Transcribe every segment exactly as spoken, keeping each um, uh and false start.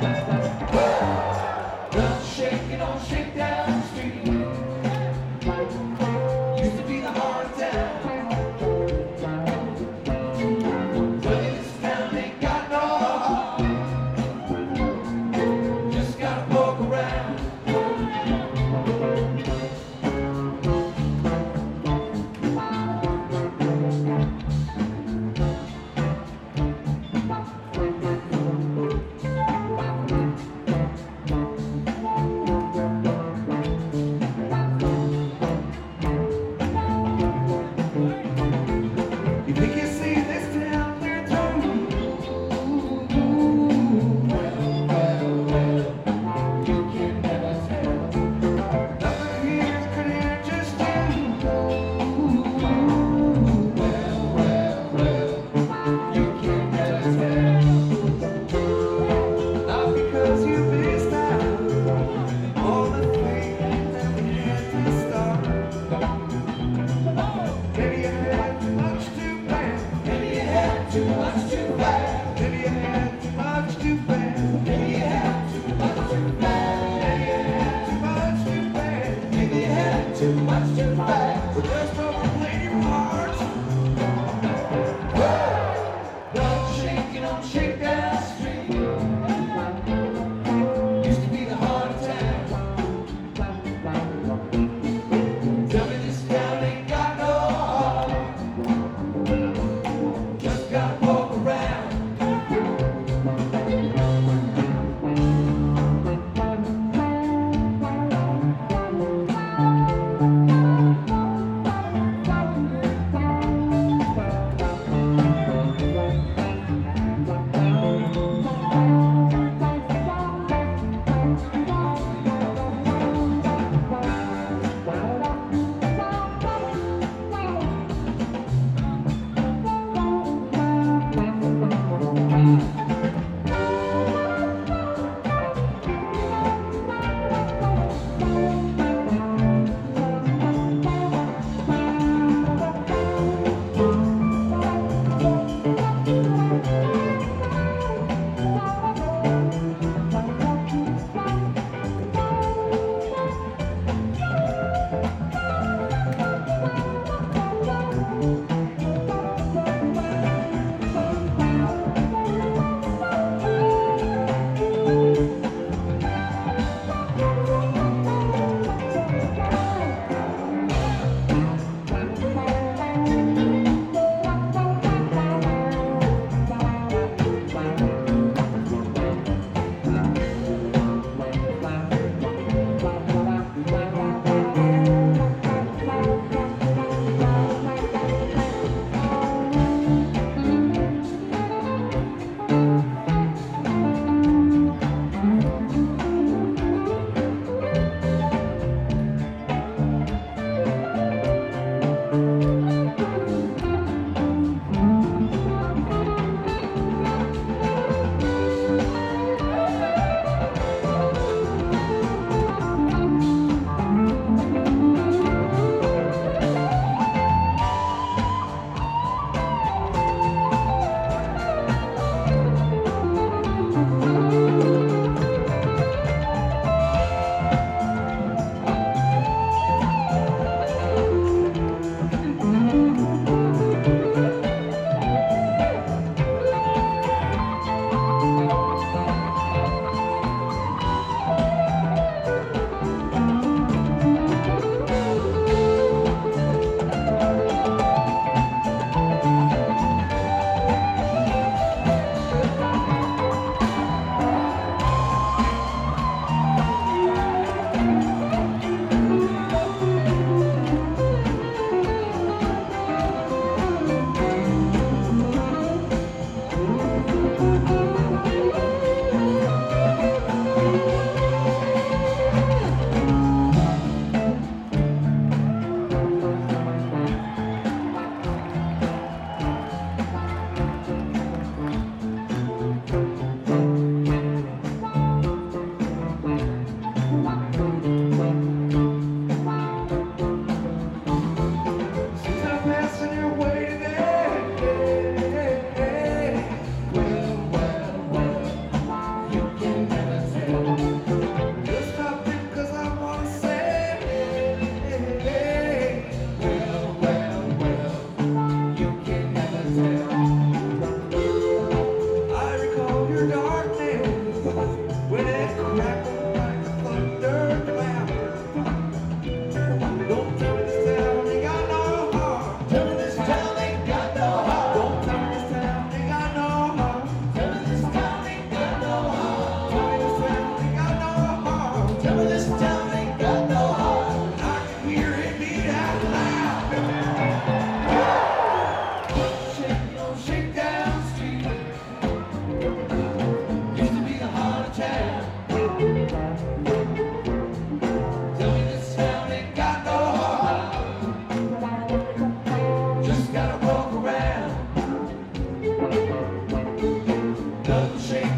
Don't shake it, don't shake down the street. Used to be the heart of town. But this town ain't got no heart. Just gotta poke around.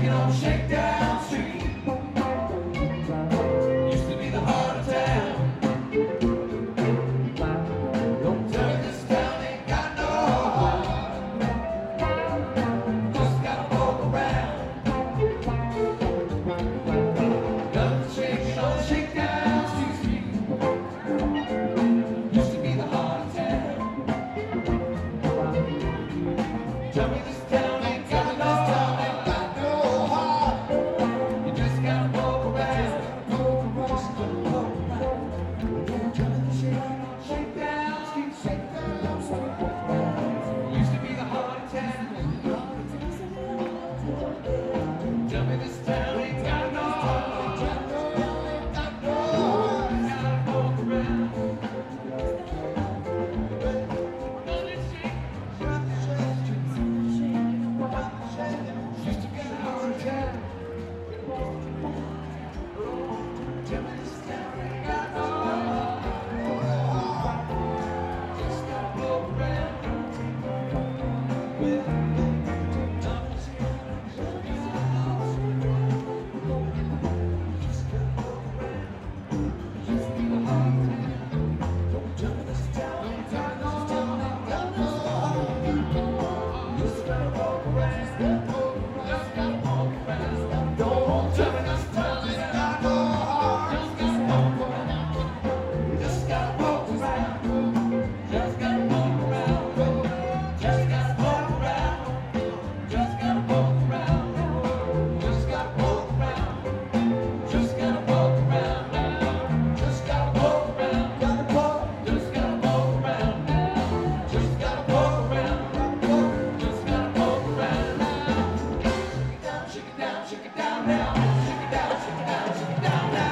shaking on Shakedown Street. Used to be the heart of town. Don't tell me this town ain't got no heart. Just gotta walk around. Nothing shaking on Shakedown Street. Used to be the heart of town. Tell me this town ain't got no heart. You just gotta walk around. Just gotta walk around. Tell me this Shakedown Street, Shakedown Street. Used to be the heart of town. Tell me this town ain't got no heart. You gotta walk around. Used to be the heart of town. Tell me this town ain't got no heart. Just gotta walk around. Used to be the heart of town. Don't tell me this town ain't got no heart. Just gotta walk around. Just gotta walk around. Don't tell me this town ain't got no heart. Just gotta walk around. Just gotta walk around. Just gotta walk around. Just gotta walk around. Just gotta walk around. Just gotta walk around. Just gotta walk around now. Just gotta walk around. Gotta walk. Just gotta walk around now. Just gotta walk around. Just gotta walk around now. Shake it down, shake it down now. Shake it down, shake it down, shake it down now.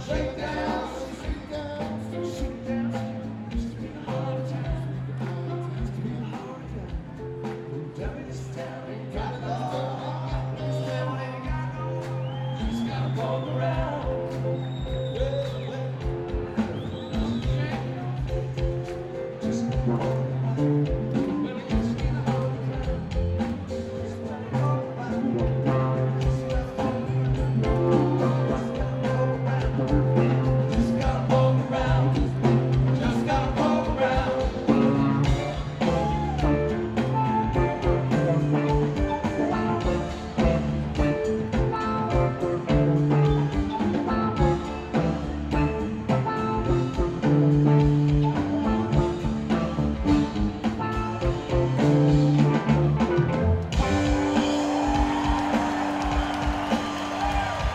Shake down, shake down, shake down. Used to be a hard time. Used to be a hard time. Moved down in this town, ain't got it all. This town ain't got no. Just gotta walk around.